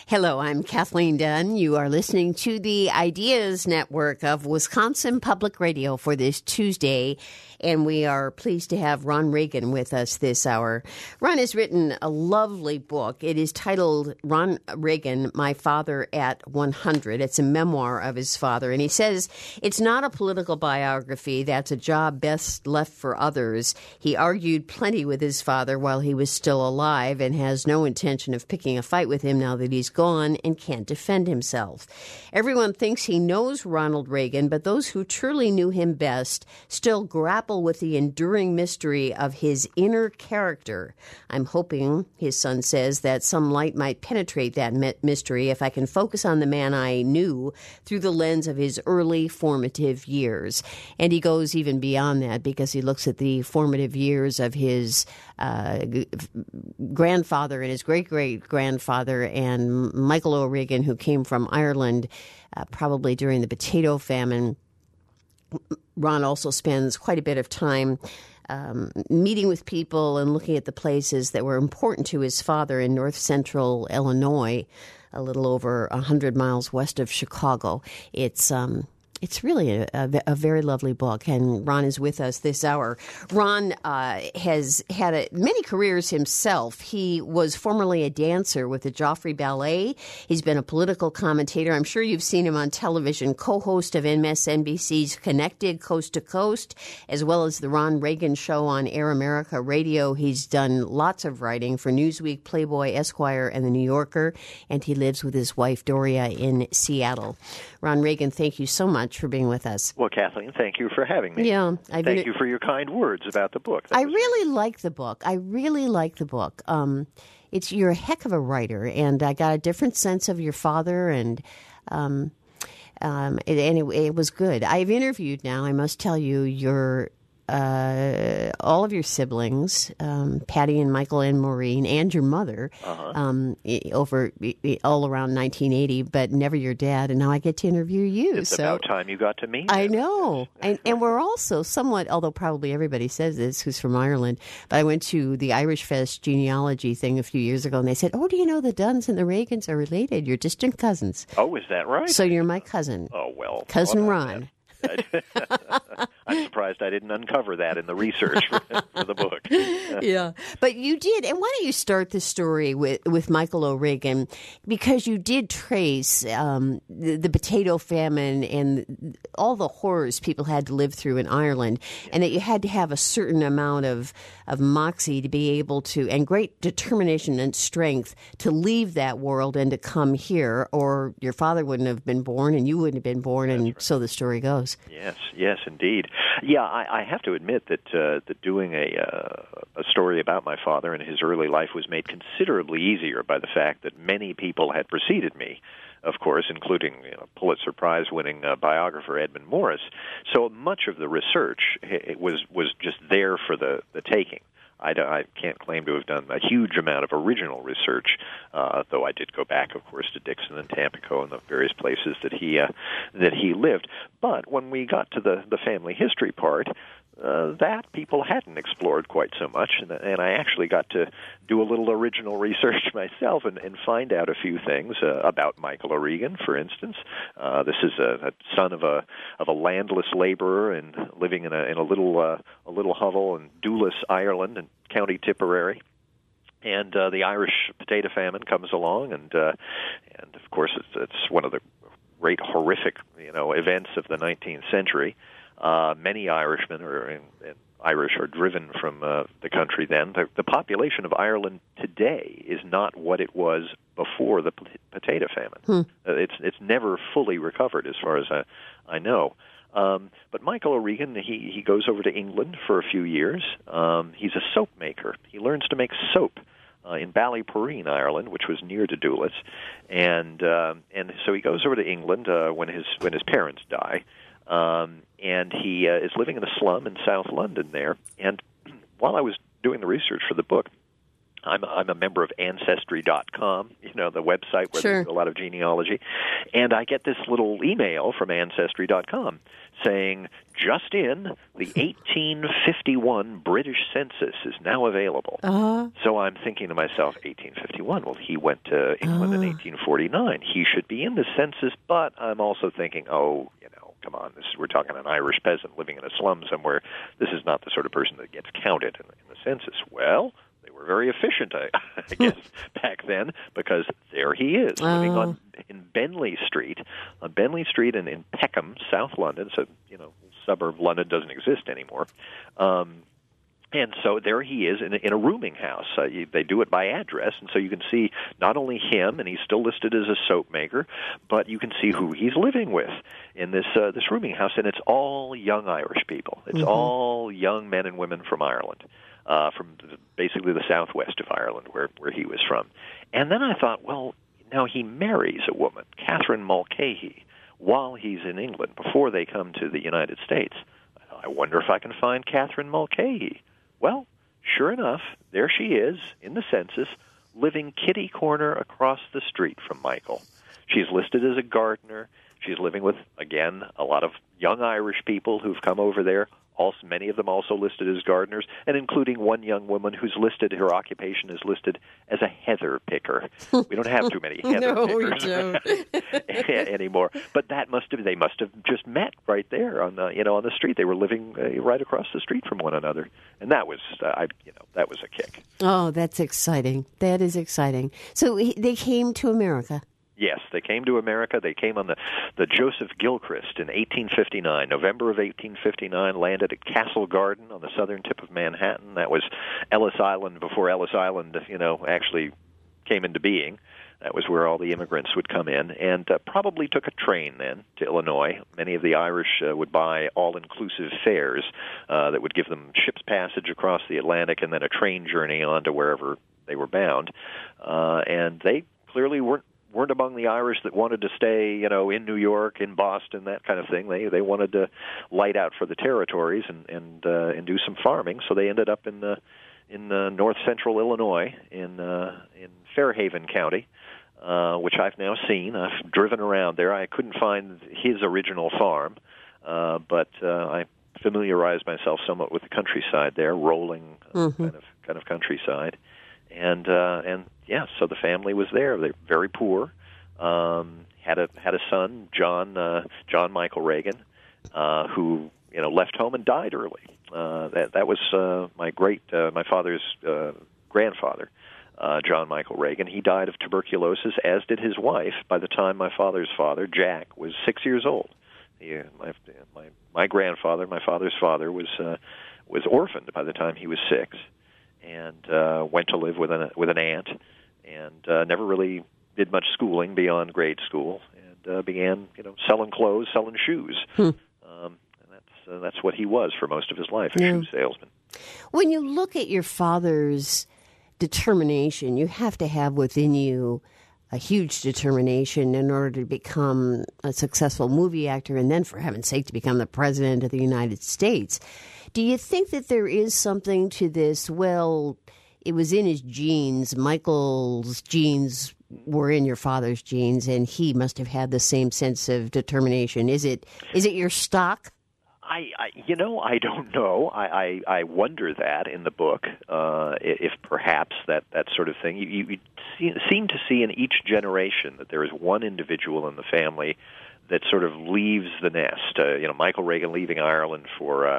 Hello, I'm Kathleen Dunn. You are listening to the Ideas Network of Wisconsin Public Radio for this Tuesday, and we are pleased to have Ron Reagan with us this hour. Ron has written a lovely book. It is titled Ron Reagan, My Father at 100. It's a memoir of his father, and he says it's not a political biography. That's a job best left for others. He argued plenty with his father while he was still alive and has no intention of picking a fight with him now that he's gone and can't defend himself. Everyone thinks he knows Ronald Reagan, but those who truly knew him best still grapple with the enduring mystery of his inner character. I'm hoping, his son says, that some light might penetrate that mystery if I can focus on the man I knew through the lens of his early formative years. And he goes even beyond that because he looks at the formative years of his grandfather and his great-great-grandfather and Michael O'Regan, who came from Ireland probably during the potato famine. Ron also spends quite a bit of time meeting with people and looking at the places that were important to his father in north central Illinois, a little over 100 miles west of Chicago. It's really a very lovely book, and Ron is with us this hour. Ron has had many careers himself. He was formerly a dancer with the Joffrey Ballet. He's been a political commentator. I'm sure you've seen him on television, co-host of MSNBC's Connected Coast to Coast, as well as the Ron Reagan Show on Air America Radio. He's done lots of writing for Newsweek, Playboy, Esquire, and The New Yorker, and he lives with his wife, Doria, in Seattle. Ron Reagan, thank you so much for being with us. Well, Kathleen, thank you for having me. Yeah, thank you for your kind words about the book. I really like the book. You're a heck of a writer, and I got a different sense of your father, and it was good. I've interviewed now, I must tell you, all of your siblings, Patty and Michael and Maureen, and your mother, over all around 1980, but never your dad. And now I get to interview you. It's about time you got to meet. I know, and we're also somewhat, although probably everybody says this who's from Ireland. But I went to the Irish Fest genealogy thing a few years ago, and they said, "Oh, do you know the Dunns and the Reagans are related? You're distant cousins." Oh, is that right? So you're my cousin. Oh well, cousin Ron. I'm surprised I didn't uncover that in the research for the book. Yeah, but you did. And why don't you start the story with Michael O'Regan? Because you did trace the potato famine and all the horrors people had to live through in Ireland, and that you had to have a certain amount of moxie to be able to, and great determination and strength to leave that world and to come here, or your father wouldn't have been born and you wouldn't have been born, and right. So the story goes. Yes, indeed. Yeah, I have to admit that doing a story about my father and his early life was made considerably easier by the fact that many people had preceded me, of course, including Pulitzer Prize-winning biographer Edmund Morris. So much of the research was just there for the taking. I can't claim to have done a huge amount of original research, though I did go back, of course, to Dixon and Tampico and the various places that he lived. But when we got to the family history part, that people hadn't explored quite so much, and I actually got to do a little original research myself and find out a few things about Michael O'Regan, for instance. This is a son of a landless laborer and living in a little hovel in Doolas, Ireland, in County Tipperary. And the Irish potato famine comes along, and of course it's one of the great horrific events of the 19th century. Many Irishmen and Irish are driven from the country then. The population of Ireland today is not what it was before the potato famine. It's never fully recovered, as far as I know. But Michael O'Regan, he goes over to England for a few years. He's a soap maker. He learns to make soap in Ballyporeen, Ireland, which was near to Doolas, and so he goes over to England when his parents die. And he is living in a slum in South London there. And while I was doing the research for the book, I'm a member of Ancestry.com, the website where Sure. there's a lot of genealogy. And I get this little email from Ancestry.com saying, just in, the 1851 British census is now available. So I'm thinking to myself, 1851, well, he went to England in 1849. He should be in the census, but I'm also thinking, come on, we're talking an Irish peasant living in a slum somewhere. This is not the sort of person that gets counted in the census. Well, they were very efficient, I guess, back then, because there he is, living in Benley Street. On Benley Street in Peckham, South London. So, suburb of London doesn't exist anymore. And so there he is in a rooming house. They do it by address, and so you can see not only him, and he's still listed as a soap maker, but you can see who he's living with in this rooming house, and it's all young Irish people. It's all young men and women from Ireland, from basically the southwest of Ireland, where he was from. And then I thought, well, now he marries a woman, Catherine Mulcahy, while he's in England, before they come to the United States. I wonder if I can find Catherine Mulcahy. Well, sure enough, there she is in the census, living kitty corner across the street from Michael. She's listed as a gardener. She's living with, again, a lot of young Irish people who've come over there, also many of them also listed as gardeners, and including one young woman whose her occupation is listed as a heather picker. We don't have too many heather pickers we don't. anymore. But they must have just met right there on the street. They were living right across the street from one another, and that was that was a kick. Oh, that's exciting. That is exciting. So they came to America. Yes, they came to America. They came on the Joseph Gilchrist in 1859, November of 1859, landed at Castle Garden on the southern tip of Manhattan. That was Ellis Island before Ellis Island, actually came into being. That was where all the immigrants would come in, and probably took a train then to Illinois. Many of the Irish would buy all-inclusive fares that would give them ship's passage across the Atlantic and then a train journey on to wherever they were bound. And they clearly weren't among the Irish that wanted to stay, in New York, in Boston, that kind of thing. They wanted to light out for the territories and do some farming. So they ended up in north central Illinois, in Fairhaven County, which I've now seen. I've driven around there. I couldn't find his original farm, but I familiarized myself somewhat with the countryside there, rolling kind of countryside. And so the family was there. They're very poor. Had a son, John Michael Reagan, who left home and died early. That was my father's grandfather, John Michael Reagan. He died of tuberculosis, as did his wife. By the time my father's father, Jack, was 6 years old, my grandfather, my father's father, was orphaned by the time he was 6. And went to live with an aunt, and never really did much schooling beyond grade school, and began selling clothes, selling shoes. And that's what he was for most of his life, a shoe salesman. When you look at your father's determination, you have to have within you a huge determination in order to become a successful movie actor, and then, for heaven's sake, to become the president of the United States. Do you think that there is something to this? Well, it was in his genes. Michael's genes were in your father's genes, and he must have had the same sense of determination. Is it your stock? I don't know. I wonder that in the book, if perhaps that sort of thing. You seem to see in each generation that there is one individual in the family that sort of leaves the nest. Michael Reagan leaving Ireland for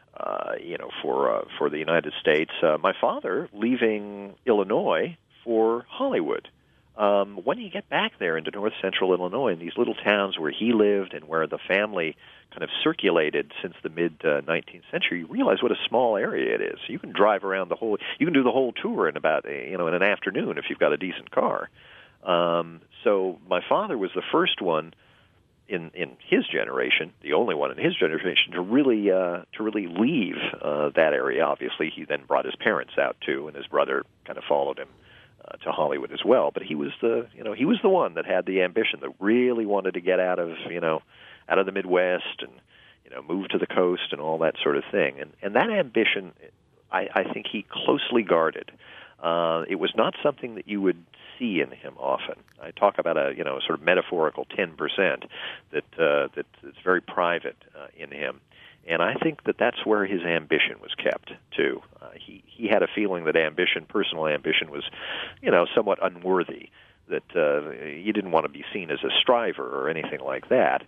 the United States. My father leaving Illinois for Hollywood. When you get back there into north central Illinois, in these little towns where he lived and where the family kind of circulated since the mid-19th century, you realize what a small area it is. You can drive around you can do the whole tour in about, in an afternoon if you've got a decent car. So my father was the first one in his generation, the only one in his generation, to really leave that area. Obviously, he then brought his parents out too, and his brother kind of followed him to Hollywood as well. But he was the one that had the ambition, that really wanted to get out of the Midwest and move to the coast and all that sort of thing. And that ambition, I think he closely guarded. It was not something that you would see in him often. I talk about a sort of metaphorical 10% that's very private in him, and I think that that's where his ambition was kept too. He had a feeling that personal ambition, was somewhat unworthy. That you didn't want to be seen as a striver or anything like that.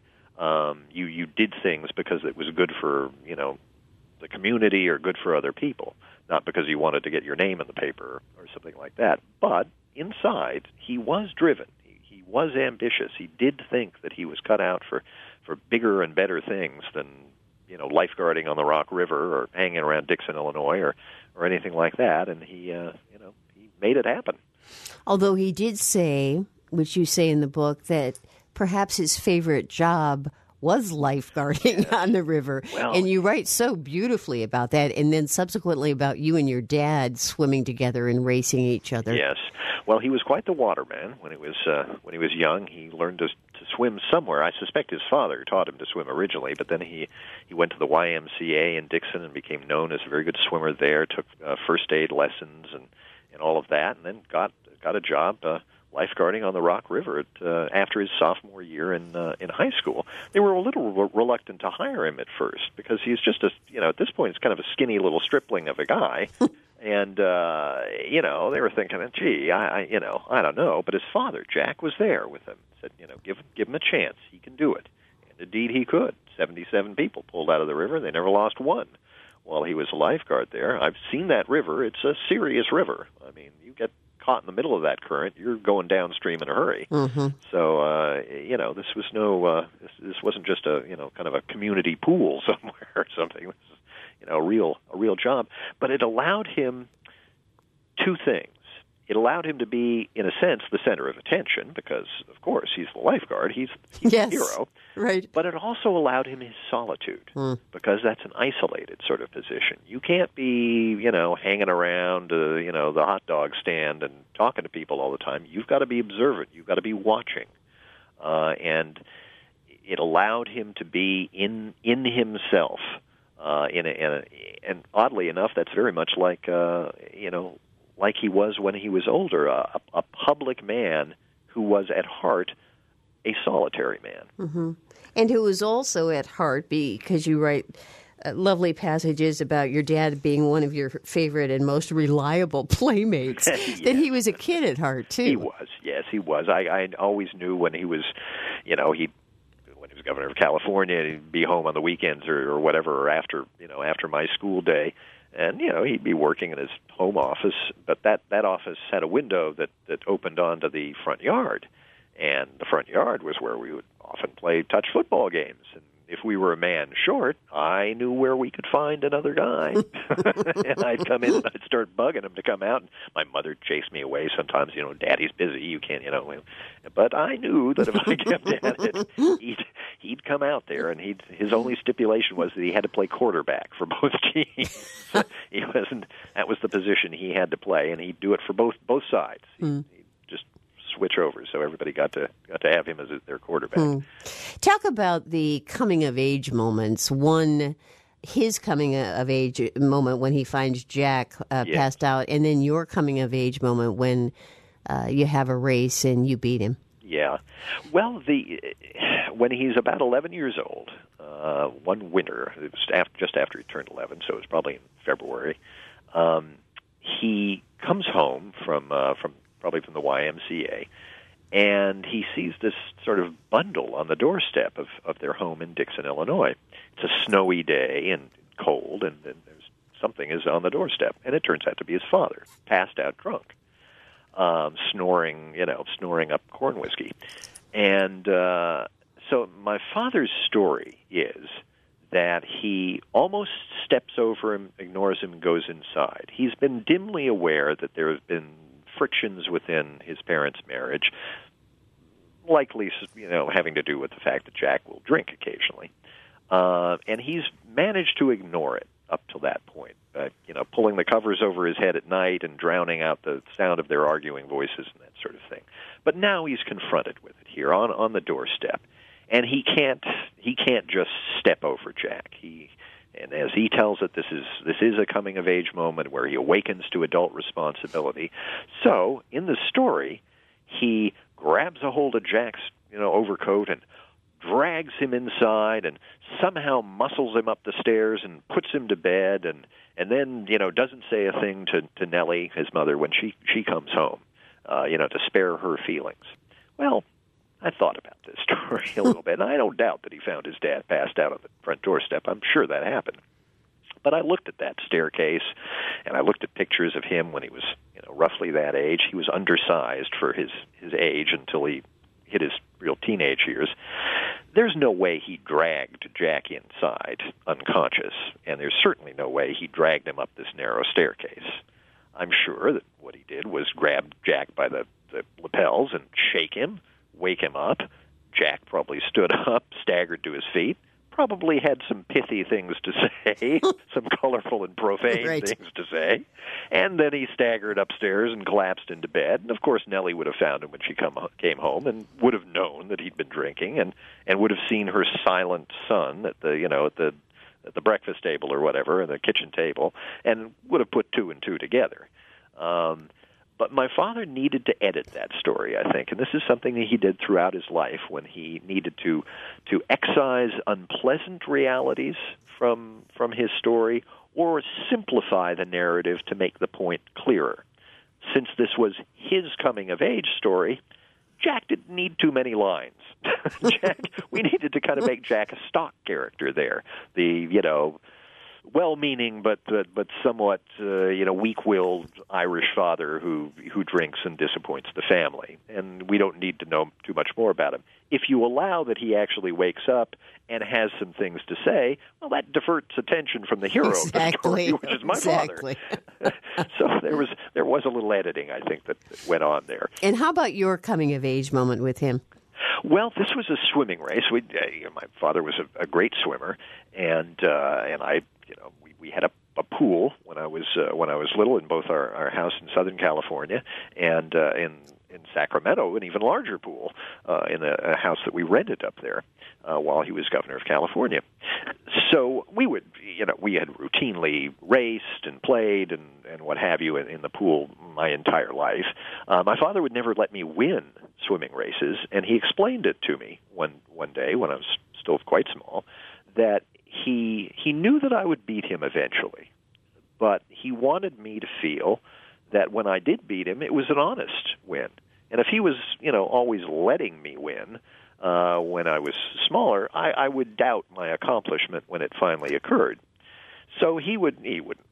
You did things because it was good for the community or good for other people, not because you wanted to get your name in the paper or something like that. But inside, he was driven. He was ambitious. He did think that he was cut out for bigger and better things than lifeguarding on the Rock River or hanging around Dixon, Illinois, or anything like that. And he made it happen. Although he did say, which you say in the book, that perhaps his favorite job was lifeguarding on the river. Well, and you write so beautifully about that, and then subsequently about you and your dad swimming together and racing each other. Yes. Well, he was quite the waterman when he was young. He learned to swim somewhere. I suspect his father taught him to swim originally, but then he went to the YMCA in Dixon and became known as a very good swimmer there, took first aid lessons and all of that, and then got a job lifeguarding on the Rock River after his sophomore year in high school. They were a little reluctant to hire him at first because he's just at this point, he's kind of a skinny little stripling of a guy. And, they were thinking, gee, I don't know. But his father, Jack, was there with him. Said, give him a chance. He can do it. And indeed he could. 77 people pulled out of the river. They never lost one while he was a lifeguard there. I've seen that river. It's a serious river. I mean, you get caught in the middle of that current, you're going downstream in a hurry. Mm-hmm. So, this was this wasn't just a, kind of a community pool somewhere or something. This is, a real job. But it allowed him two things. It allowed him to be, in a sense, the center of attention because, of course, he's the lifeguard. He's yes, the hero. Right. But it also allowed him his solitude because that's an isolated sort of position. You can't be, hanging around, the hot dog stand and talking to people all the time. You've got to be observant. You've got to be watching. And it allowed him to be in himself. And oddly enough, that's very much like, like he was when he was older, a public man who was at heart a solitary man. Mm-hmm. And who was also at heart, because you write lovely passages about your dad being one of your favorite and most reliable playmates, yes. That he was a kid at heart, too. He was, yes, he was. I always knew when he was, when he was governor of California, he'd be home on the weekends or whatever, or after my school day. And, he'd be working in his home office, but that office had a window that opened onto the front yard. And the front yard was where we would often play touch football games. And if we were a man short, I knew where we could find another guy. And I'd come in and I'd start bugging him to come out. And my mother chased me away sometimes. Daddy's busy. You can't, But I knew that if I kept at it, he'd come out there, and his only stipulation was that he had to play quarterback for both teams. That was the position he had to play, and he'd do it for both sides. He'd just switch over, so everybody got to have him as their quarterback. Talk about the coming of age moments. His coming of age moment when he finds Jack passed out, and then your coming of age moment when you have a race and you beat him. Yeah. Well, when he's about 11 years old, one winter, it was just after he turned 11, so it was probably in February, he comes home from the YMCA, and he sees this sort of bundle on the doorstep of their home in Dixon, Illinois. It's a snowy day and cold, and there's something is on the doorstep, and it turns out to be his father, passed out drunk. Snoring up corn whiskey. And so my father's story is that he almost steps over him, ignores him, and goes inside. He's been dimly aware that there have been frictions within his parents' marriage, likely, having to do with the fact that Jack will drink occasionally. And he's managed to ignore it up till that point, pulling the covers over his head at night and drowning out the sound of their arguing voices and that sort of thing. But now he's confronted with it here on the doorstep, and he can't just step over Jack. He And as he tells it, this is a coming-of-age moment where he awakens to adult responsibility. So, in the story, he grabs a hold of Jack's overcoat and drags him inside and somehow muscles him up the stairs and puts him to bed and then, doesn't say a thing to Nellie, his mother, when she comes home, to spare her feelings. Well, I thought about this story a little bit, and I don't doubt that he found his dad passed out on the front doorstep. I'm sure that happened. But I looked at that staircase, and I looked at pictures of him when he was, roughly that age. He was undersized for his age until he hit his real teenage years. There's no way he dragged Jack inside unconscious, and there's certainly no way he dragged him up this narrow staircase. I'm sure that what he did was grab Jack by the lapels and shake him, wake him up. Jack probably stood up, staggered to his feet, probably had some pithy things to say, some colorful and profane things to say, and then he staggered upstairs and collapsed into bed. And of course, Nellie would have found him when she came home, and would have known that he'd been drinking, and would have seen her silent son at the breakfast table or whatever, at the kitchen table, and would have put two and two together. But my father needed to edit that story, I think, and this is something that he did throughout his life when he needed to excise unpleasant realities from his story or simplify the narrative to make the point clearer. Since this was his coming-of-age story, Jack didn't need too many lines. We needed to kind of make Jack a stock character there. The, well-meaning but somewhat weak-willed Irish father who drinks and disappoints the family, and we don't need to know too much more about him. If you allow that he actually wakes up and has some things to say, well, that diverts attention from the hero of the story, which is my father. So there was a little editing, I think, that went on there. And how about your coming-of-age moment with him? Well, this was a swimming race. My father was a great swimmer, and I, we had a pool when I was little in both our house in Southern California and in Sacramento, an even larger pool in a house that we rented up there while he was governor of California. So we had routinely raced and played and what have you in the pool my entire life. My father would never let me win swimming races, and he explained it to me one day when I was still quite small, that he knew that I would beat him eventually, but he wanted me to feel that when I did beat him, it was an honest win. And if he was, always letting me win when I was smaller, I would doubt my accomplishment when it finally occurred. So he wouldn't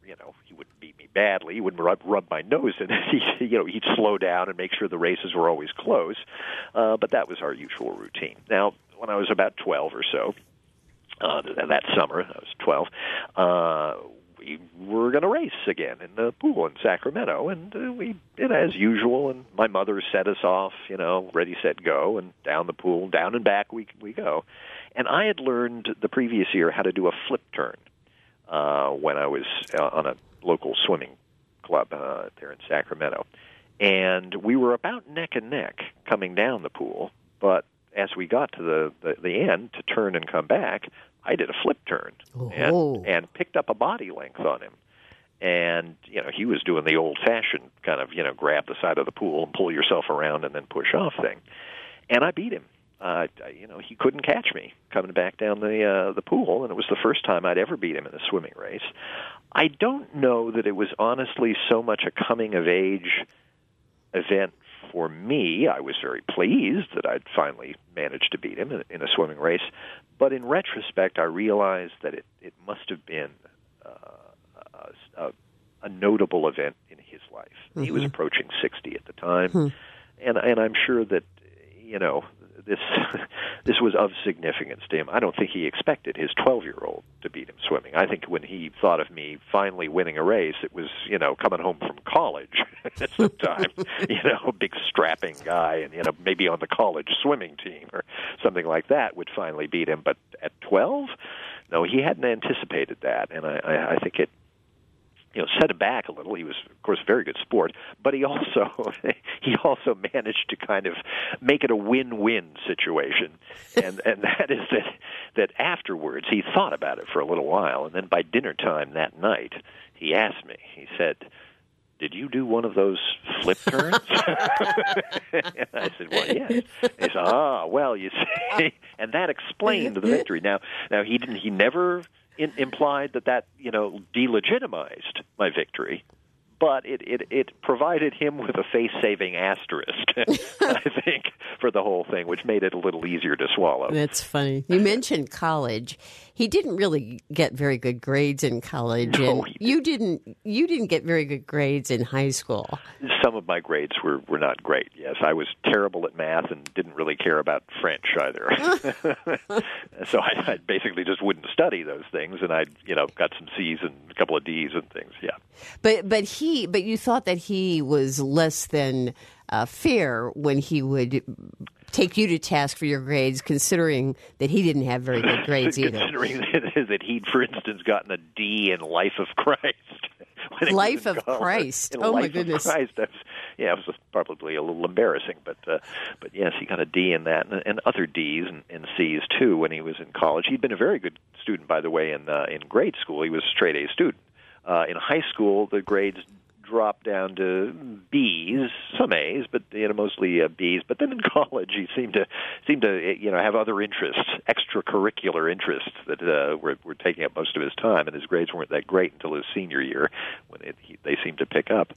beat me badly. He wouldn't rub my nose in it. He'd slow down and make sure the races were always close. But that was our usual routine. Now, when I was about 12 or so, that summer, I was 12, we were going to race again in the pool in Sacramento, and we did as usual, and my mother set us off, ready, set, go, and down the pool, down and back we go. And I had learned the previous year how to do a flip turn when I was on a local swimming club there in Sacramento. And we were about neck and neck coming down the pool, but as we got to the end to turn and come back, I did a flip turn and picked up a body length on him. And, he was doing the old-fashioned kind of, grab the side of the pool and pull yourself around and then push off thing. And I beat him. He couldn't catch me coming back down the pool, and it was the first time I'd ever beat him in a swimming race. I don't know that it was honestly so much a coming-of-age event for me. I was very pleased that I'd finally managed to beat him in a swimming race. But in retrospect, I realized that it must have been a notable event in his life. Mm-hmm. He was approaching 60 at the time, and I'm sure that this was of significance to him. I don't think he expected his 12-year-old to beat him swimming. I think when he thought of me finally winning a race, it was, coming home from college at some time, a big strapping guy and, maybe on the college swimming team or something like that would finally beat him. But at 12, no, he hadn't anticipated that. And I think set him back a little. He was, of course, a very good sport, but he also managed to kind of make it a win-win situation, and that is that afterwards he thought about it for a little while, and then by dinner time that night he asked me. He said, "Did you do one of those flip turns?" And I said, "Well, yes." He said, well, you see, and that explained the victory. Now he never implied that delegitimized my victory, but it provided him with a face-saving asterisk, I think, for the whole thing, which made it a little easier to swallow. That's funny. You mentioned college. He didn't really get very good grades in college, No, and you didn't get very good grades in high school. Some of my grades were not great, yes. I was terrible at math and didn't really care about French either. So I basically just wouldn't study those things, and I got some C's and a couple of D's and things, yeah. But you thought that he was less than fair when he would take you to task for your grades, considering that he didn't have very good grades either. Considering that he'd, for instance, gotten a D in Life of Christ. Life of Christ. Oh, my goodness. Christ. It was probably a little embarrassing, but yes, he got a D in that, and other Ds and Cs too when he was in college. He'd been a very good student, by the way, in grade school. He was a straight A student. In high school, the grades dropped down to B's, some A's, but mostly B's. But then in college, he seemed to have other interests, extracurricular interests that were taking up most of his time, and his grades weren't that great until his senior year when they seemed to pick up.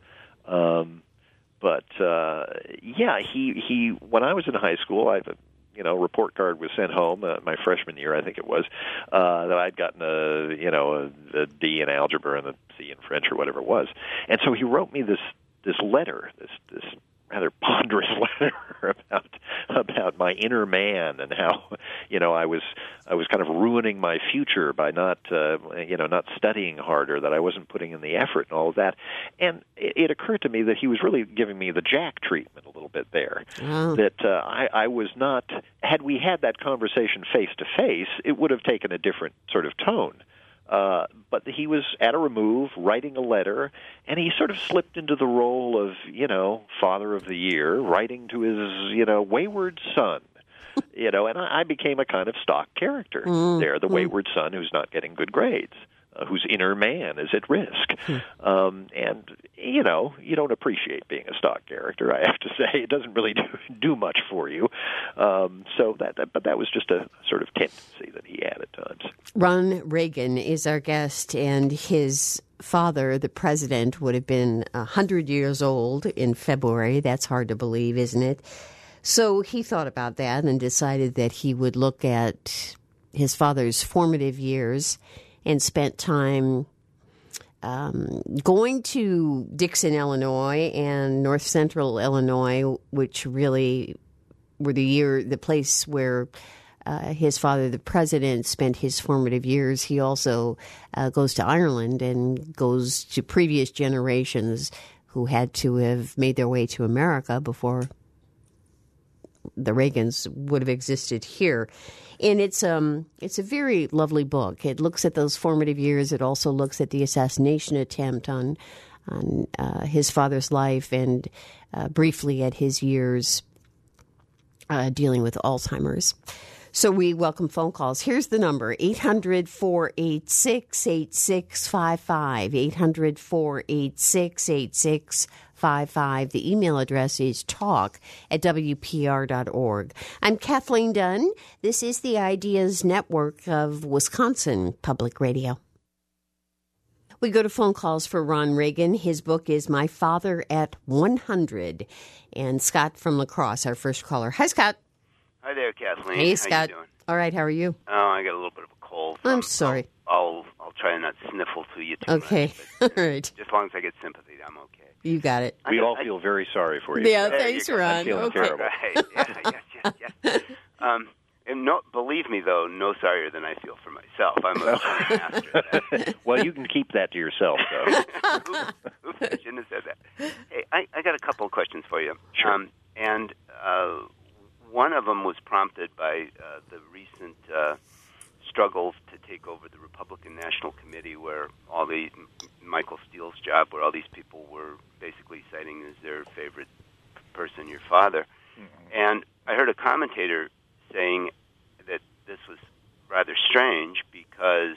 He when I was in high school, a report card was sent home my freshman year, I think it was, that I'd gotten a D in algebra and a C in French or whatever it was. And so he wrote me this letter, this rather ponderous letter about my inner man and how I was kind of ruining my future by not studying harder, that I wasn't putting in the effort and all of that. And it occurred to me that he was really giving me the Jack treatment a little bit there. Oh. That I was not. Had we had that conversation face to face, it would have taken a different sort of tone. But he was at a remove, writing a letter, and he sort of slipped into the role of, Father of the Year, writing to his, wayward son. And I became a kind of stock character there, the wayward son who's not getting good grades, whose inner man is at risk. And, you don't appreciate being a stock character, I have to say. It doesn't really do much for you. But that was just a sort of tendency that he had at times. Ron Reagan is our guest, and his father, the president, would have been 100 years old in February. That's hard to believe, isn't it? So he thought about that and decided that he would look at his father's formative years and spent time going to Dixon, Illinois, and North Central Illinois, which really were the place where his father, the president, spent his formative years. He also goes to Ireland and goes to previous generations who had to have made their way to America before the Reagans would have existed here. And it's a very lovely book. It looks at those formative years. It also looks at the assassination attempt on his father's life, and briefly at his years dealing with Alzheimer's. So we welcome phone calls. Here's the number, 800-486-8655, 800-486-8655. The email address is talk@wpr.org. I'm Kathleen Dunn. This is the Ideas Network of Wisconsin Public Radio. We go to phone calls for Ron Reagan. His book is My Father at 100. And Scott from La Crosse, our first caller. Hi, Scott. Hi there, Kathleen. Hey, Scott. How you doing? All right, how are you? Oh, I got a little bit of a cold. I'm sorry. I'll try not to sniffle to you too okay. much. But, all right. Just as long as I get sympathy, I'm okay. You got it. We all feel very sorry for you. Yeah, thanks, Ron. Okay. Right. Yes. And believe me, though, no sorrier than I feel for myself. I'm a master of that. Well, you can keep that to yourself, though. Oops, I shouldn't have said that. Hey, I got a couple of questions for you. Sure. One of them was prompted by the recent struggles to take over the Republican National Committee, where all the Michael Steele's job, where all these people were basically citing as their favorite person your father. Mm-hmm. And I heard a commentator saying that this was rather strange because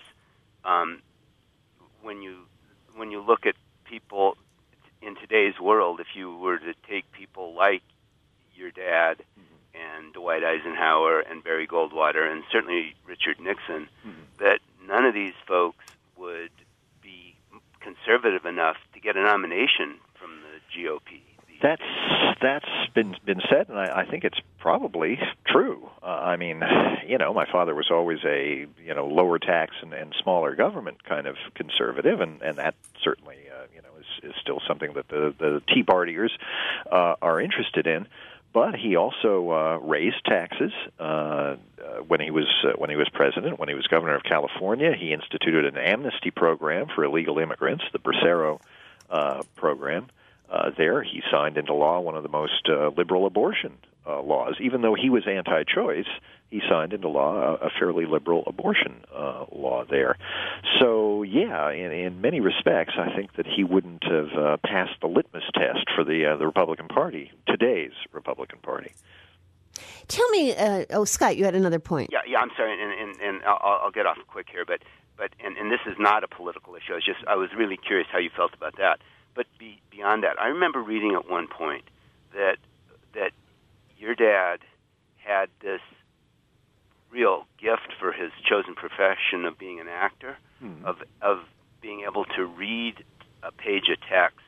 when you look at people in today's world, if you were to take people like your dad and Dwight Eisenhower and Barry Goldwater and certainly Richard Nixon, that none of these folks would be conservative enough to get a nomination from the GOP. That's been said, and I think it's probably true. I mean, my father was always a lower tax and smaller government kind of conservative, and that certainly is still something that the Tea Partiers are interested in. But he also raised taxes when he was president. When he was governor of California, he instituted an amnesty program for illegal immigrants, the Bracero program. There, he signed into law one of the most liberal abortion laws. Even though he was anti-choice, he signed into law a fairly liberal abortion law there. So, yeah, in many respects, I think that he wouldn't have passed the litmus test for the Republican Party, today's Republican Party. Tell me, Scott, you had another point. Yeah, I'm sorry, and I'll get off quick here, but this is not a political issue. I was really curious how you felt about that. But beyond that, I remember reading at one point that your dad had this real gift for his chosen profession of being an actor, of being able to read a page of text,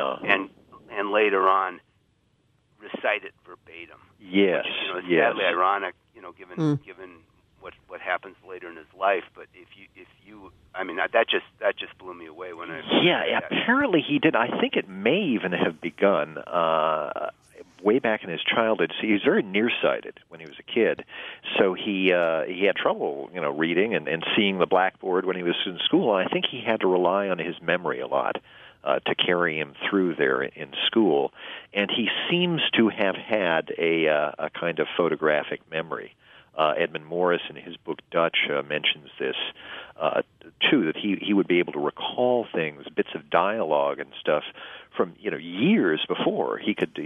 and later on recite it verbatim. Yes, which is, sadly ironic, given what happens later in his life. But if you, I mean, that just blew me away when I. Yeah, apparently he did. I think it may even have begun way back in his childhood. See, he was very nearsighted when he was a kid, so he had trouble, reading and seeing the blackboard when he was in school. And I think he had to rely on his memory a lot to carry him through there in school. And he seems to have had a kind of photographic memory. Edmund Morris, in his book Dutch, mentions this, too, that he would be able to recall things, bits of dialogue and stuff from, years before. He could,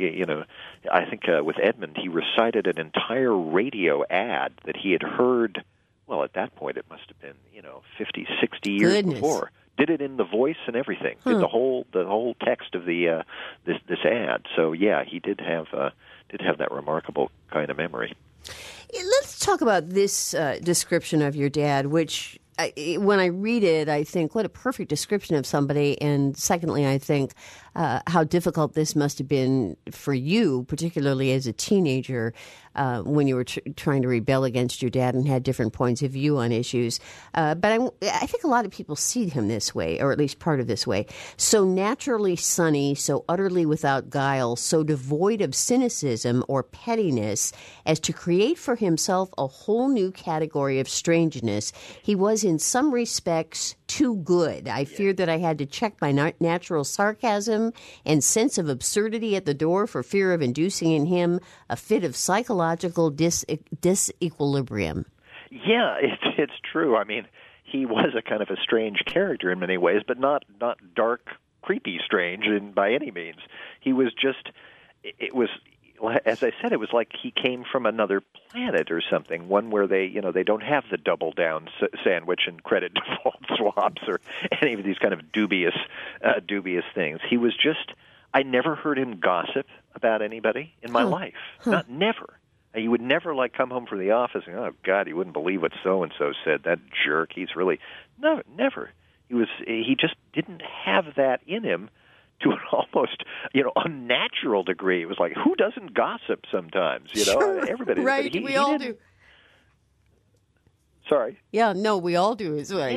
I think with Edmund, he recited an entire radio ad that he had heard, well, at that point it must have been, 50, 60 years before. Did it in the voice and everything. Did the whole text of the this ad. So, yeah, he did have that remarkable kind of memory. Let's talk about this description of your dad, which when I read it, I think, what a perfect description of somebody. And secondly, I think how difficult this must have been for you, particularly as a teenager, when you were trying to rebel against your dad and had different points of view on issues. But I think a lot of people see him this way, or at least part of this way. So naturally sunny, so utterly without guile, so devoid of cynicism or pettiness as to create for himself a whole new category of strangeness. He was in some respects too good. I feared that I had to check my natural sarcasm and sense of absurdity at the door for fear of inducing in him a fit of psychological disequilibrium. Yeah, it's true. I mean, he was a kind of a strange character in many ways, but not dark, creepy strange by any means. He was just, it was, as I said, it was like he came from another planet or something, one where they don't have the double down sandwich and credit default swaps or any of these kind of dubious things. He was just, I never heard him gossip about anybody in my life. Never. He would never come home from the office and, oh God, he wouldn't believe what so and so said. That jerk. He's really never. He just didn't have that in him. To an almost, unnatural degree. It was like, who doesn't gossip sometimes? Sure. Everybody. Right, we all do. Sorry. Yeah, no, we all do. It's true.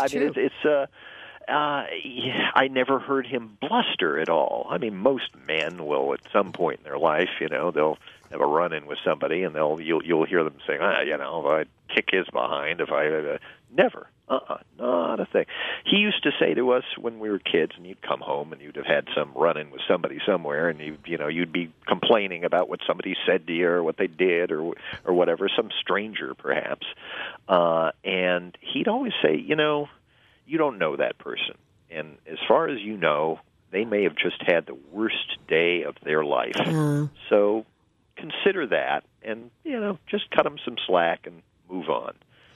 I never heard him bluster at all. I mean, most men will at some point in their life, they'll have a run-in with somebody, and you'll hear them saying, I'd kick his behind if I never. Not a thing. He used to say to us when we were kids, and you'd come home and you'd have had some run-in with somebody somewhere, and you'd be complaining about what somebody said to you or what they did or whatever, some stranger perhaps, and he'd always say, you don't know that person, and as far as you know, they may have just had the worst day of their life. So consider that, and just cut them some slack and move on.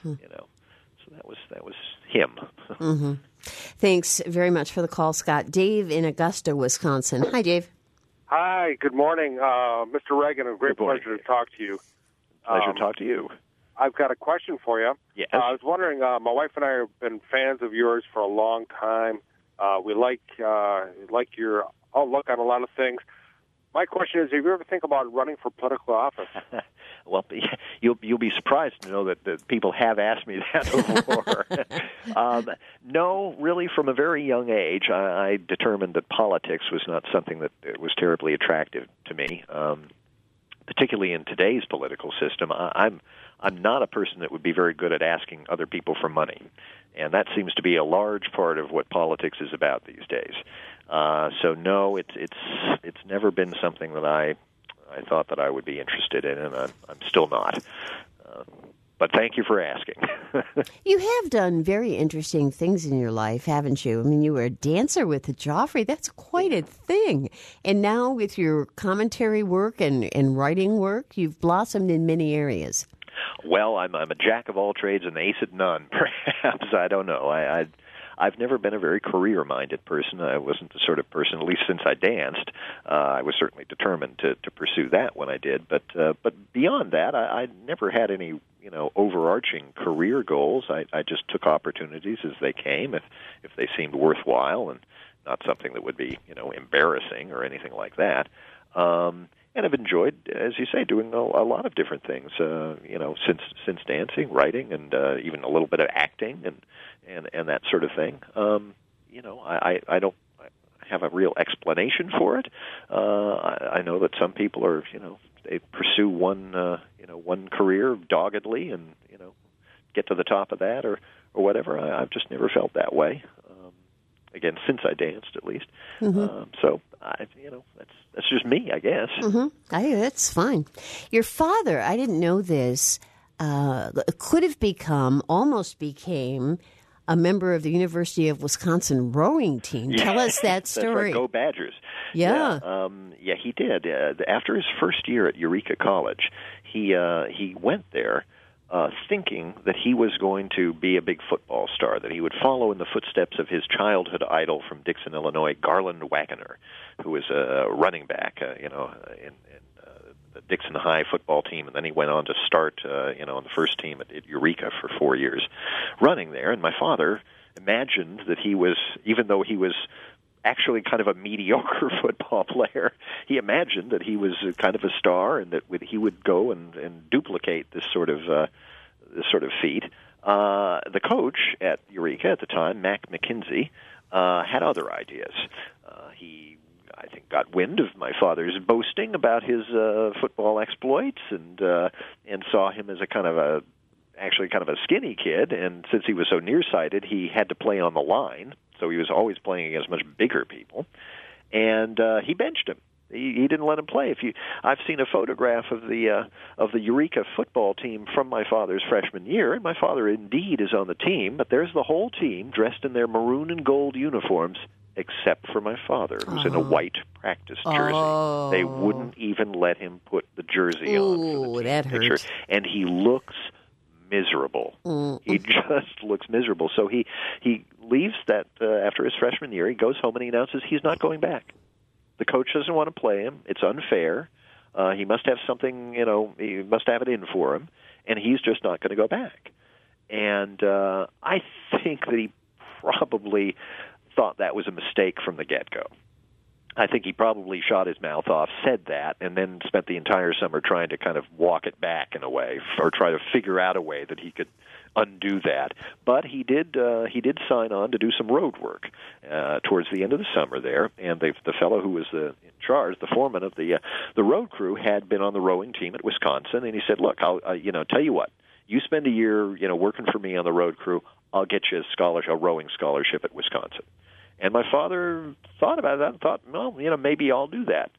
So that was him. Mm-hmm. Thanks very much for the call, Scott. Dave in Augusta, Wisconsin. Hi, Dave. Hi. Good morning, Mr. Reagan. A great pleasure to talk to you. Pleasure to talk to you. I've got a question for you. Yes. I was wondering. My wife and I have been fans of yours for a long time. We like your outlook on a lot of things. My question is, have you ever think about running for political office? Well, you'll be surprised to know that people have asked me that before. No, really, from a very young age, I determined that politics was not something that was terribly attractive to me, particularly in today's political system. I'm not a person that would be very good at asking other people for money, and that seems to be a large part of what politics is about these days. So no, it's never been something that I thought that I would be interested in, and I'm still not. But thank you for asking. You have done very interesting things in your life, haven't you? I mean, you were a dancer with the Joffrey. That's quite a thing. And now with your commentary work and writing work, you've blossomed in many areas. Well, I'm a jack of all trades and ace at none, perhaps. I don't know. I've never been a very career-minded person. I wasn't the sort of person, at least since I danced. I was certainly determined to pursue that when I did. But beyond that, I never had any overarching career goals. I just took opportunities as they came, if they seemed worthwhile and not something that would be embarrassing or anything like that. And I've enjoyed, as you say, doing a lot of different things. Since dancing, writing, and even a little bit of acting and that sort of thing. I don't have a real explanation for it. I know that some people are, they pursue one career doggedly and get to the top of that or whatever. I've just never felt that way. Again, since I danced, at least. Mm-hmm. So that's just me, I guess. Mm-hmm. That's fine. Your father, I didn't know this, could have almost became a member of the University of Wisconsin rowing team. Tell us that story. That's right. Go Badgers. Yeah. Yeah, he did. After his first year at Eureka College, he went there thinking that he was going to be a big football star, that he would follow in the footsteps of his childhood idol from Dixon, Illinois, Garland Wagoner, who was a running back, in the Dixon High football team, and then he went on to start, on the first team at Eureka for 4 years running there. And my father imagined that he was, even though he was actually kind of a mediocre football player, he imagined that he was kind of a star and that he would go and duplicate this sort of feat. The coach at Eureka at the time, Mac McKenzie, had other ideas. He, I think, got wind of my father's boasting about his football exploits and saw him as actually kind of a skinny kid, and since he was so nearsighted, he had to play on the line, so he was always playing against much bigger people, and he benched him. He didn't let him play. I've seen a photograph of the Eureka football team from my father's freshman year, and my father indeed is on the team, but there's the whole team dressed in their maroon and gold uniforms, except for my father, who's in a white practice jersey. They wouldn't even let him put the jersey on for the team that picture, hurts. and he looks miserable. He just looks miserable. So he leaves that after his freshman year. He goes home and he announces he's not going back. The coach doesn't want to play him. It's unfair. He must have something, he must have it in for him, and he's just not going to go back. And I think that he probably thought that was a mistake from the get-go. I think he probably shot his mouth off, said that, and then spent the entire summer trying to kind of walk it back in a way, or try to figure out a way that he could undo that. But he did sign on to do some road work towards the end of the summer there, and the fellow who was the charge, the foreman of the road crew, had been on the rowing team at Wisconsin, and he said, "Look, I'll tell you what, you spend a year working for me on the road crew, I'll get you a rowing scholarship at Wisconsin." And my father thought about that and thought, well, maybe I'll do that.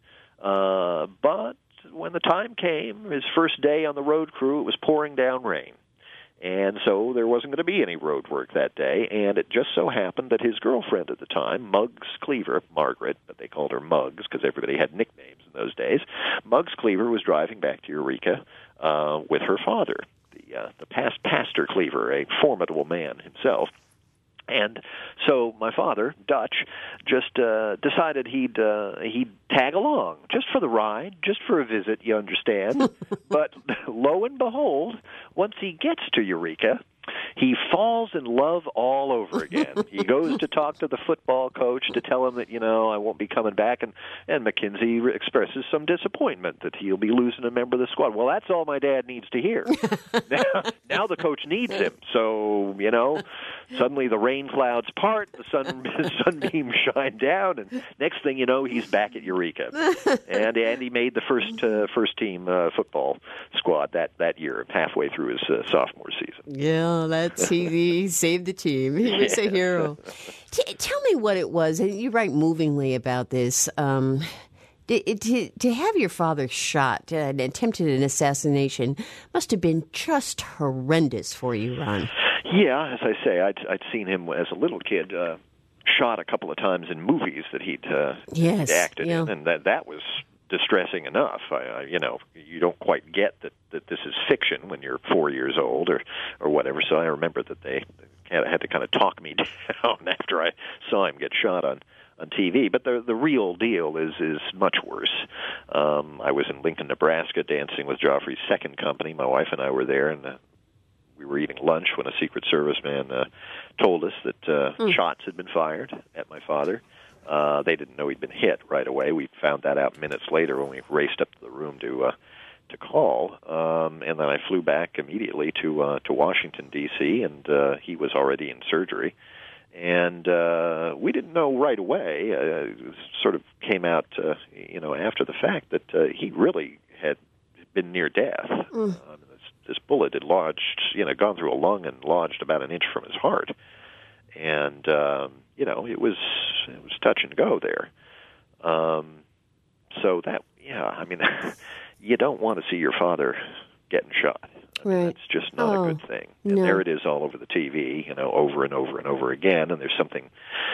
But when the time came, his first day on the road crew, it was pouring down rain. And so there wasn't going to be any road work that day, and it just so happened that his girlfriend at the time, Muggs Cleaver, Margaret, but they called her Muggs because everybody had nicknames in those days, Muggs Cleaver was driving back to Eureka with her father, the past Pastor Cleaver, a formidable man himself. And so my father, Dutch, just decided he'd tag along, just for the ride, just for a visit, you understand. But lo and behold, once he gets to Eureka, he falls in love all over again. He goes to talk to the football coach to tell him that, I won't be coming back, and McKenzie expresses some disappointment that he'll be losing a member of the squad. Well, that's all my dad needs to hear. Now the coach needs him. So, suddenly the rain clouds part, the sunbeams shine down, and next thing you know, he's back at Eureka. And he made the first team football squad that year, halfway through his sophomore season. Yeah, he saved the team. He was a hero. Tell me what it was. And you write movingly about this. To have your father shot, and attempted an assassination, must have been just horrendous for you, Ron. Yeah, as I say, I'd seen him as a little kid shot a couple of times in movies that he'd acted in, and that was distressing enough. You don't quite get that this is fiction when you're 4 years old or whatever. So I remember that they had to kind of talk me down after I saw him get shot on TV. But the real deal is much worse. I was in Lincoln, Nebraska, dancing with Joffrey's second company. My wife and I were there, and we were eating lunch when a Secret Service man told us that shots had been fired at my father. They didn't know he'd been hit right away. We found that out minutes later when we raced up to the room to call. And then I flew back immediately to Washington, D.C., and he was already in surgery. And we didn't know right away. It sort of came out, after the fact that he really had been near death. This bullet had gone through a lung and lodged about an inch from his heart. And it was touch and go there. So that, you don't want to see your father getting shot. Right. That's just not a good thing. And there it is all over the TV, over and over and over again. And there's something,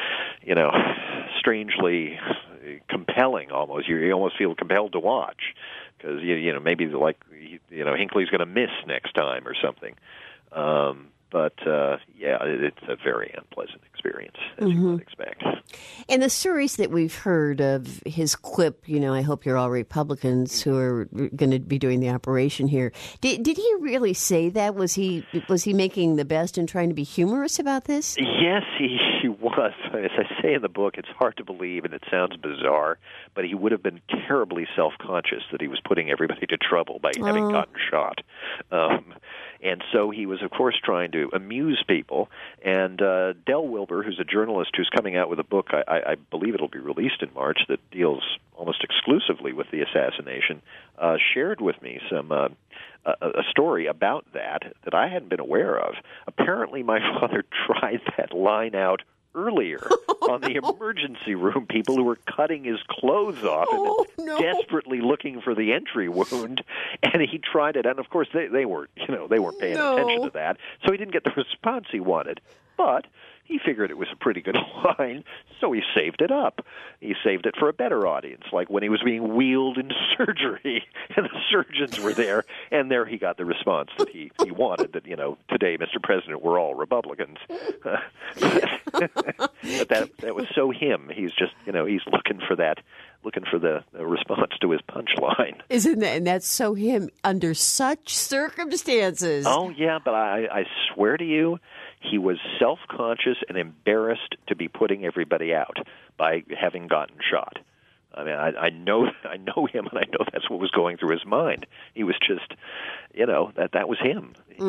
strangely compelling almost. You almost feel compelled to watch because, maybe Hinckley's going to miss next time or something. But it's a very unpleasant experience, as you would expect. And the stories that we've heard of his quip, I hope you're all Republicans who are going to be doing the operation here. Did he really say that? Was he making the best and trying to be humorous about this? Yes, he was. As I say in the book, it's hard to believe, and it sounds bizarre, but he would have been terribly self-conscious that he was putting everybody to trouble by having gotten shot. And so he was, of course, trying to amuse people. And Del Wilber, who's a journalist who's coming out with a book, I believe it'll be released in March, that deals almost exclusively with the assassination, shared with me a story about that I hadn't been aware of. Apparently my father tried that line out earlier on the emergency room, people who were cutting his clothes off and desperately looking for the entry wound, and he tried it, and of course they weren't paying attention to that, so he didn't get the response he wanted. But he figured it was a pretty good line, so he saved it up. He saved it for a better audience, like when he was being wheeled into surgery, and the surgeons were there, and there he got the response that he wanted, that, today, Mr. President, we're all Republicans. But that was so him. He's just, he's looking for the response to his punchline. Isn't that, and that's so him under such circumstances. Oh, yeah, but I swear to you, he was self-conscious and embarrassed to be putting everybody out by having gotten shot. I mean, I know him, and I know that's what was going through his mind. He was just, that was him.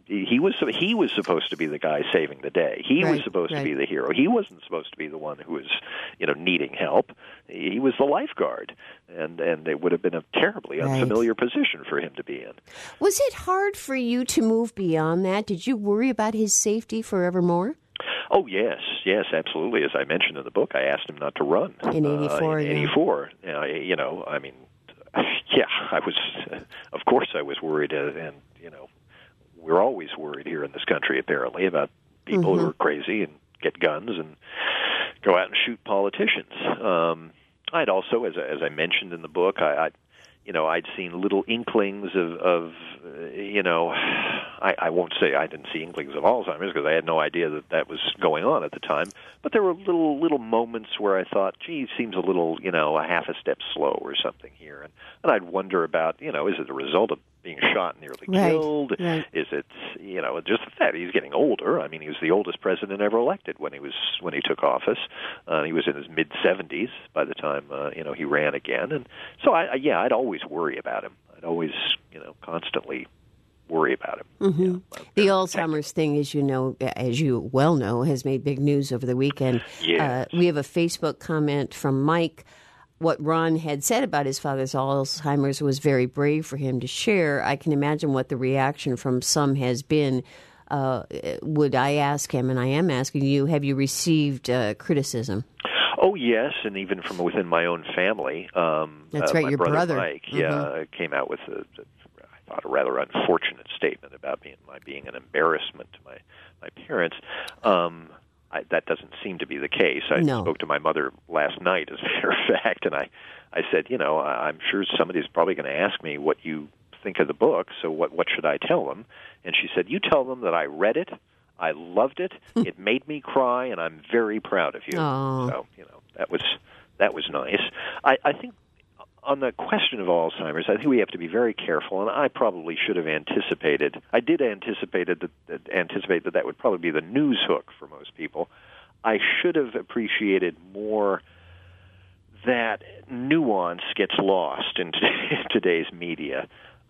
he was supposed to be the guy saving the day. He was supposed to be the hero. He wasn't supposed to be the one who was, needing help. He was the lifeguard, and it would have been a terribly unfamiliar position for him to be in. Was it hard for you to move beyond that? Did you worry about his safety forevermore? Oh, yes, absolutely. As I mentioned in the book, I asked him not to run. In 84, In 84. I mean, I was, of course I was worried, and, we're always worried here in this country, apparently, about people who are crazy and get guns and go out and shoot politicians. I'd also, as I mentioned in the book, I'd seen little inklings of I won't say I didn't see inklings of Alzheimer's because I had no idea that was going on at the time, but there were little moments where I thought, gee, it seems a little, a half a step slow or something here. And I'd wonder about, is it a result of being shot and nearly killed? Right. Is it, just the fact he's getting older? I mean, he was the oldest president ever elected when he took office. He was in his mid-70s by the time, he ran again. And so, I'd always worry about him. I'd always, constantly worry about him. Mm-hmm. The Alzheimer's thing, as you well know, has made big news over the weekend. Yes. We have a Facebook comment from Mike. What Ron had said about his father's Alzheimer's was very brave for him to share. I can imagine what the reaction from some has been. Would I ask him, and I am asking you, have you received criticism? Oh, yes, and even from within my own family. That's right, my your brother. Mike, came out with I thought, a rather unfortunate statement about my being an embarrassment to my parents. That doesn't seem to be the case. I spoke to my mother last night, as a matter of fact, and I said, I'm sure somebody's probably going to ask me what you think of the book, so what should I tell them? And she said, you tell them that I read it, I loved it, it made me cry, and I'm very proud of you. Aww. So, that was nice. I think on the question of Alzheimer's, I think we have to be very careful, and I probably should have anticipated. I did anticipate that would probably be the news hook for most people. I should have appreciated more that nuance gets lost in today's media.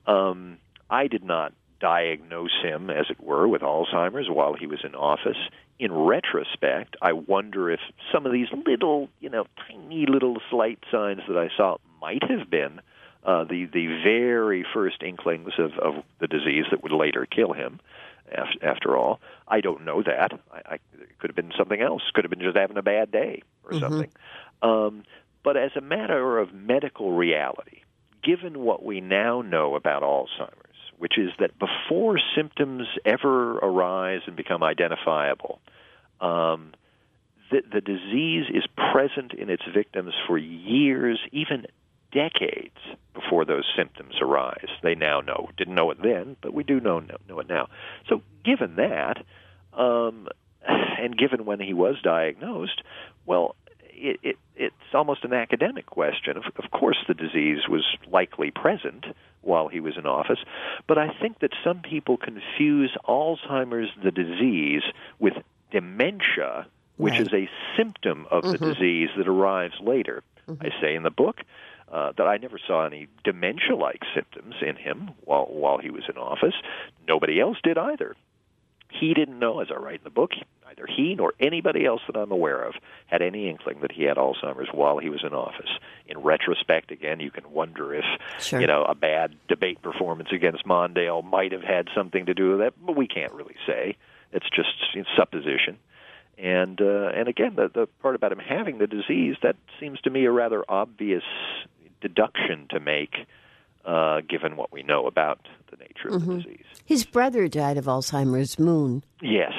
I did not diagnose him, as it were, with Alzheimer's while he was in office. In retrospect, I wonder if some of these little, tiny little slight signs that I saw might have been the very first inklings of the disease that would later kill him. After all, I don't know that. It could have been something else. Could have been just having a bad day or something. But as a matter of medical reality, given what we now know about Alzheimer's, which is that before symptoms ever arise and become identifiable, the disease is present in its victims for years, even decades before those symptoms arise. They now know. Didn't know it then, but we do know it now. So given that, and given when he was diagnosed, well, it's almost an academic question. Of course the disease was likely present while he was in office, but I think that some people confuse Alzheimer's, the disease, with dementia, which is a symptom of the disease that arrives later. I say in the book that I never saw any dementia-like symptoms in him while he was in office. Nobody else did either. He didn't know, as I write in the book, neither he nor anybody else that I'm aware of had any inkling that he had Alzheimer's while he was in office. In retrospect, again, you can wonder if a bad debate performance against Mondale might have had something to do with that, but we can't really say. It's just supposition. And again, the part about him having the disease, that seems to me a rather obvious deduction to make, given what we know about the nature of the disease. His brother died of Alzheimer's, Moon. Yes.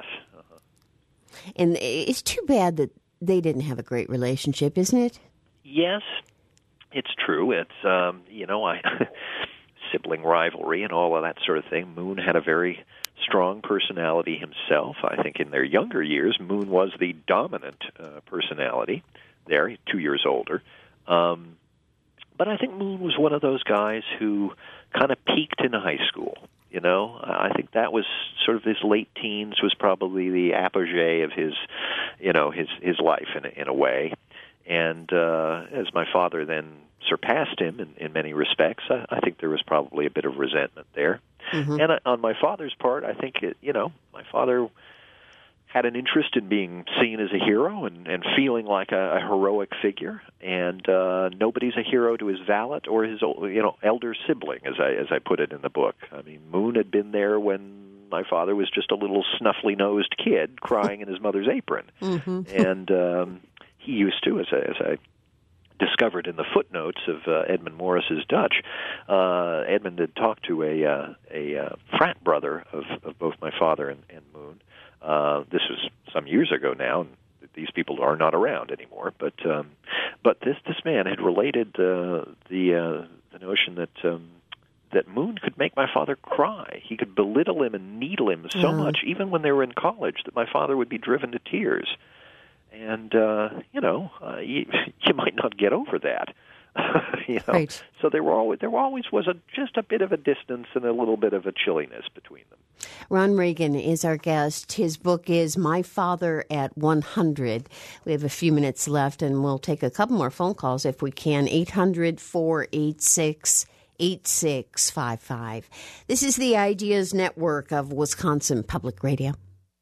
And it's too bad that they didn't have a great relationship, isn't it? Yes, it's true. It's, sibling rivalry and all of that sort of thing. Moon had a very strong personality himself. I think in their younger years, Moon was the dominant personality there, 2 years older. But I think Moon was one of those guys who kind of peaked in high school. I think that was sort of his late teens was probably the apogee of his life in a way. And as my father then surpassed him in many respects, I think there was probably a bit of resentment there. And on my father's part, I think, my father had an interest in being seen as a hero and feeling like a heroic figure. And nobody's a hero to his valet or his elder sibling, as I put it in the book. I mean, Moon had been there when my father was just a little snuffly-nosed kid crying in his mother's apron. And he used to, as I discovered in the footnotes of Edmund Morris's Dutch, Edmund had talked to a frat brother of both my father and Moon. This was some years ago now, and these people are not around anymore. But this man had related the notion that Moon could make my father cry. He could belittle him and needle him so much, even when they were in college, that my father would be driven to tears. And you might not get over that. Right. So there always was just a bit of a distance and a little bit of a chilliness between them. Ron Reagan is our guest. His book is My Father at 100. We have a few minutes left, and we'll take a couple more phone calls if we can. 800-486-8655. This is the Ideas Network of Wisconsin Public Radio.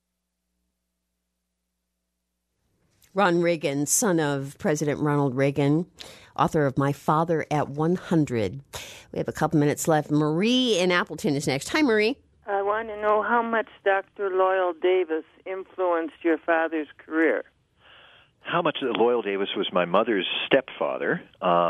Ron Reagan, son of President Ronald Reagan, author of My Father at 100. We have a couple minutes left. Marie in Appleton is next. Hi, Marie. I want to know how much Dr. Loyal Davis influenced your father's career. How much Loyal Davis was my mother's stepfather,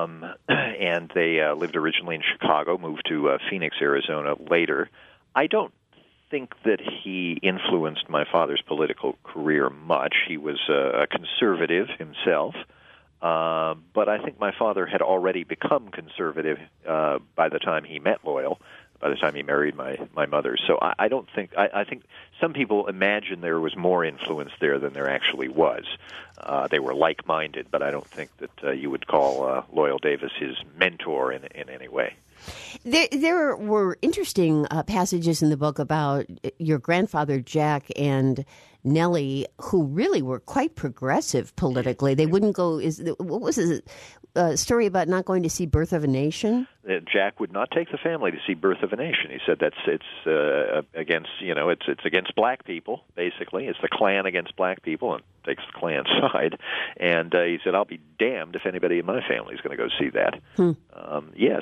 and they lived originally in Chicago, moved to Phoenix, Arizona later. I don't think that he influenced my father's political career much. He was a conservative himself, but I think my father had already become conservative by the time he met Loyal, by the time he married my mother. So I don't think, I think some people imagine there was more influence there than there actually was. They were like-minded, but I don't think that you would call Loyal Davis his mentor in any way. There were interesting passages in the book about your grandfather, Jack, and Nellie, who really were quite progressive politically. They wouldn't go. What was his story about not going to see Birth of a Nation? Jack would not take the family to see Birth of a Nation. He said it's against it's against black people, basically. It's the Klan against black people, and takes the Klan side. And he said, "I'll be damned if anybody in my family is going to go see that." Yes,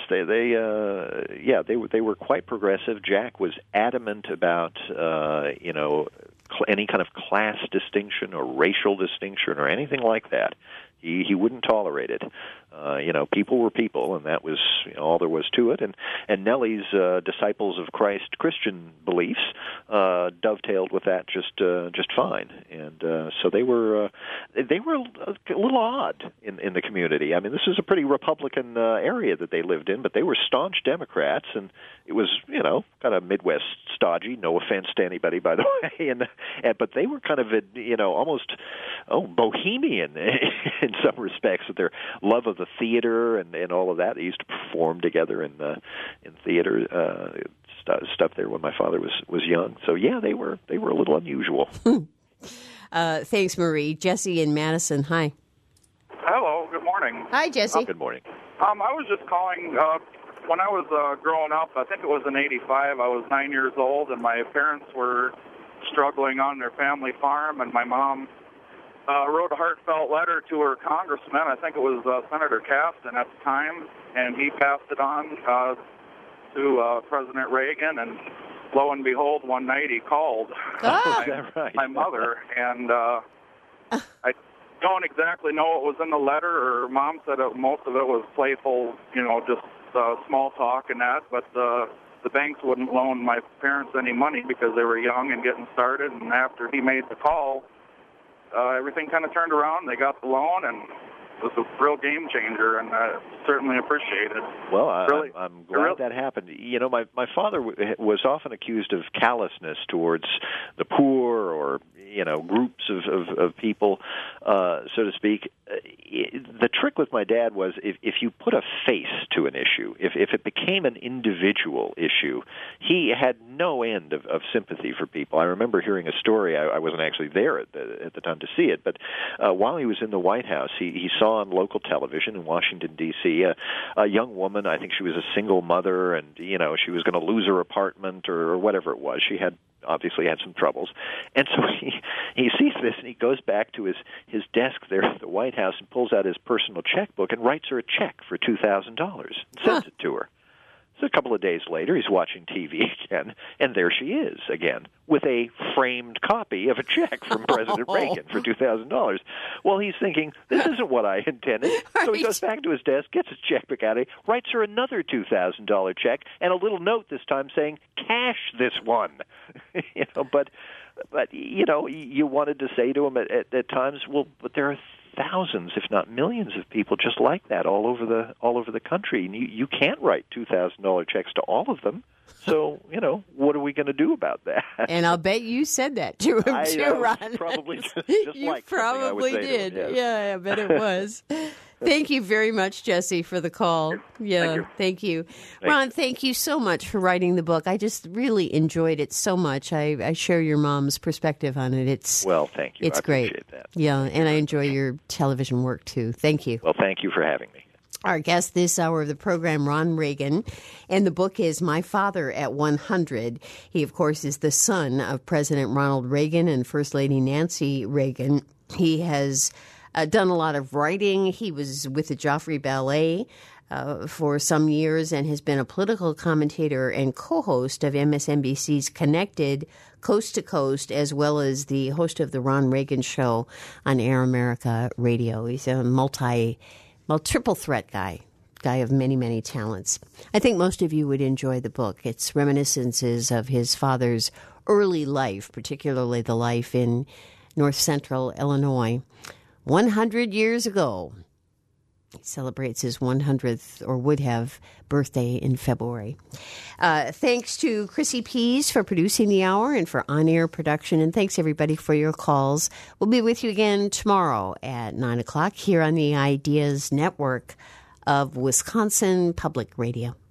they were quite progressive. Jack was adamant about any kind of class distinction or racial distinction or anything like that. He wouldn't tolerate it. People were people, and that was all there was to it. And Nellie's Disciples of Christ Christian beliefs dovetailed with that just fine. And so they were a little odd in the community. I mean, this is a pretty Republican area that they lived in, but they were staunch Democrats, and it was kind of Midwest stodgy. No offense to anybody, by the way. But they were kind of almost bohemian in some respects, with their love of the theater and all of that. They used to perform together in theater stuff there when my father was young. So yeah, they were a little unusual. Thanks, Marie. Jesse in Madison. Hi. Hello. Good morning. Hi, Jesse. Good morning. I was just calling. When I was growing up, I think it was in '85. I was 9 years old, and my parents were struggling on their family farm, and my mom wrote a heartfelt letter to her congressman. I think it was Senator Caston at the time, and he passed it on to President Reagan, and lo and behold, one night he called my mother, and I don't exactly know what was in the letter, or Mom said most of it was playful, just small talk and that, but the banks wouldn't loan my parents any money because they were young and getting started, and after he made the call, everything kind of turned around. They got the loan, and it was a real game changer, and I certainly appreciate it. Well, I'm glad that happened. My father was often accused of callousness towards the poor, or groups of people, so to speak. The trick with my dad was if you put a face to an issue, if it became an individual issue, he had no end of sympathy for people. I remember hearing a story. I wasn't actually there at the time to see it, but while he was in the White House, he saw on local television in Washington, D.C., a young woman. I think she was a single mother, and she was going to lose her apartment or whatever it was. She had obviously had some troubles. And so he sees this, and he goes back to his desk there at the White House and pulls out his personal checkbook and writes her a check for $2,000 and sends it to her. So a couple of days later, he's watching TV again, and there she is again with a framed copy of a check from President Reagan for $2,000. Well, he's thinking, this isn't what I intended. Right. So he goes back to his desk, gets his checkbook out, writes her another $2,000 check, and a little note this time saying, cash this one. But you wanted to say to him at times, well, but there are thousands, if not millions, of people just like that all over the country. And you can't write $2,000 checks to all of them. So, what are we going to do about that? And I'll bet you said that to him too, Ron. Probably just you like probably did. Him, yes. Yeah, I bet it was. Thank you very much, Jesse, for the call. Yeah, thank you. Ron, thank you so much for writing the book. I just really enjoyed it so much. I share your mom's perspective on it. Well, thank you. It's I great. Appreciate that. Yeah, and I enjoy your television work, too. Thank you. Well, thank you for having me. Our guest this hour of the program, Ron Reagan, and the book is My Father at 100. He, of course, is the son of President Ronald Reagan and First Lady Nancy Reagan. He has done a lot of writing. He was with the Joffrey Ballet for some years and has been a political commentator and co-host of MSNBC's Connected Coast to Coast, as well as the host of the Ron Reagan Show on Air America Radio. He's a triple threat guy of many, many talents. I think most of you would enjoy the book. It's reminiscences of his father's early life, particularly the life in north central Illinois. 100 years ago. He celebrates his 100th, or would have, birthday in February. Thanks to Chrissy Pease for producing the hour and for on-air production. And thanks, everybody, for your calls. We'll be with you again tomorrow at 9 o'clock here on the Ideas Network of Wisconsin Public Radio.